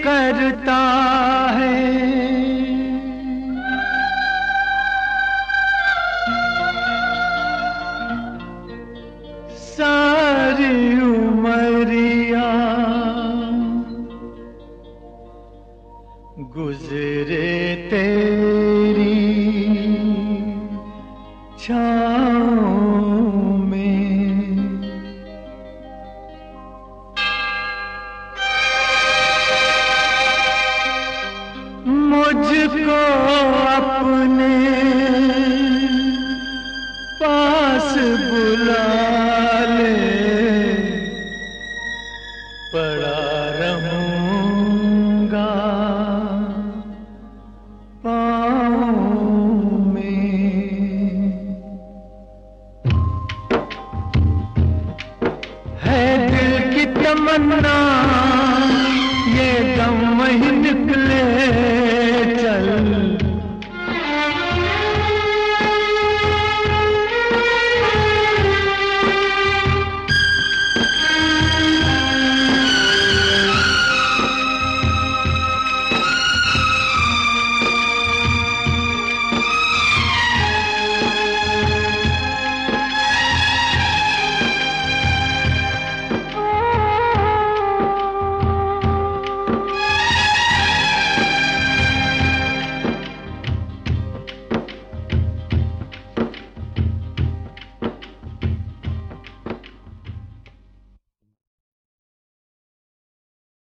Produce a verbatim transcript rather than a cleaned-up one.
करता है। सारी उमरिया गुजरे तेरी छाँव में। मुझको अपने पास बुला ले, पड़ा रहूंगा पाँव में। है दिल की तमन्ना